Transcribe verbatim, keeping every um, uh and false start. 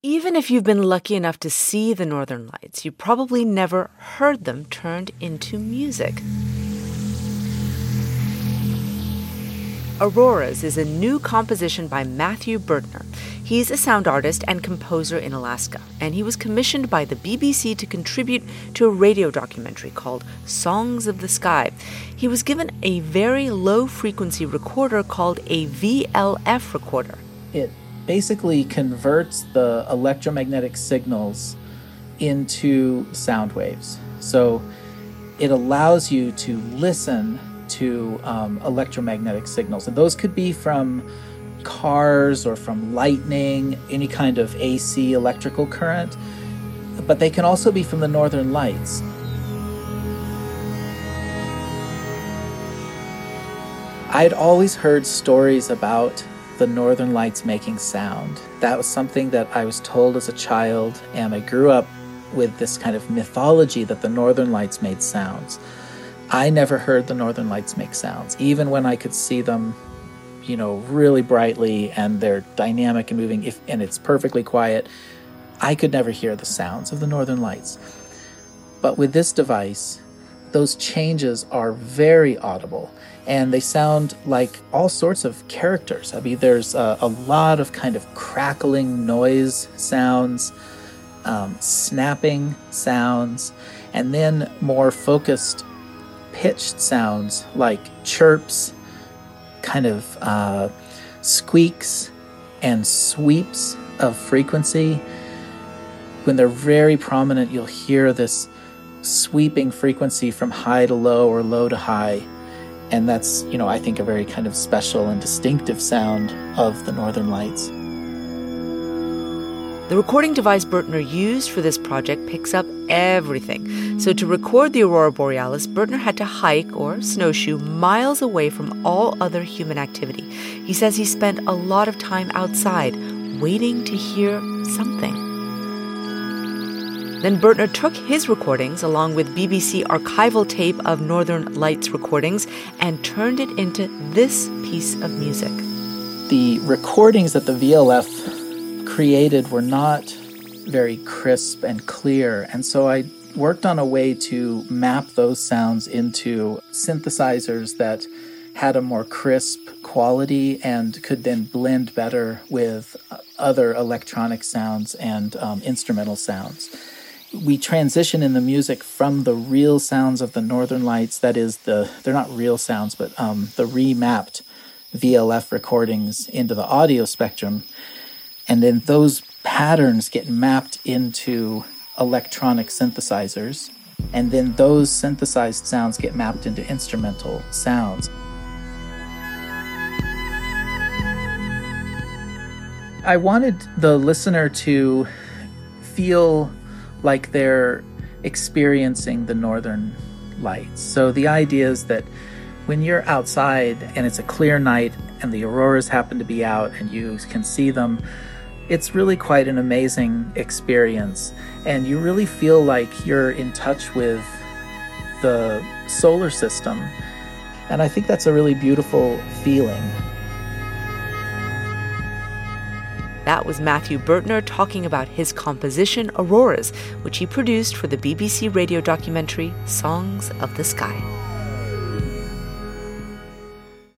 Even if you've been lucky enough to see the Northern Lights, you probably never heard them turned into music. Auroras is a new composition by Matthew Bertner. He's a sound artist and composer in Alaska, and he was commissioned by the B B C to contribute to a radio documentary called Songs of the Sky. He was given a very low-frequency recorder called a V L F recorder. It basically converts the electromagnetic signals into sound waves. So it allows you to listen to um, electromagnetic signals. And those could be from cars or from lightning, any kind of A C electrical current, but they can also be from the Northern Lights. I'd always heard stories about the Northern Lights making sound. That was something that I was told as a child, and I grew up with this kind of mythology that the Northern Lights made sounds. I never heard the Northern Lights make sounds, even when I could see them, you know, really brightly and they're dynamic and moving, if, and it's perfectly quiet. I could never hear the sounds of the Northern Lights. But with this device, those changes are very audible, and they sound like all sorts of characters. I mean, there's a, a lot of kind of crackling noise sounds, um, snapping sounds, and then more focused pitched sounds like chirps, kind of uh, squeaks and sweeps of frequency. When they're very prominent, you'll hear this sweeping frequency from high to low or low to high. And that's, you know, I think a very kind of special and distinctive sound of the Northern Lights. The recording device Bertner used for this project picks up everything. So to record the Aurora Borealis, Bertner had to hike or snowshoe miles away from all other human activity. He says he spent a lot of time outside, waiting to hear something. Then Bertner took his recordings, along with B B C archival tape of Northern Lights recordings, and turned it into this piece of music. The recordings that the V L F created were not very crisp and clear, and so I worked on a way to map those sounds into synthesizers that had a more crisp quality and could then blend better with other electronic sounds and um, instrumental sounds. We transition in the music from the real sounds of the Northern Lights, that is, the they're not real sounds, but um, the remapped V L F recordings into the audio spectrum, and then those patterns get mapped into electronic synthesizers, and then those synthesized sounds get mapped into instrumental sounds. I wanted the listener to feel like they're experiencing the Northern Lights. So the idea is that when you're outside and it's a clear night and the auroras happen to be out and you can see them, it's really quite an amazing experience. And you really feel like you're in touch with the solar system. And I think that's a really beautiful feeling. That was Matthew Bertner talking about his composition, Auroras, which he produced for the B B C radio documentary Songs of the Sky.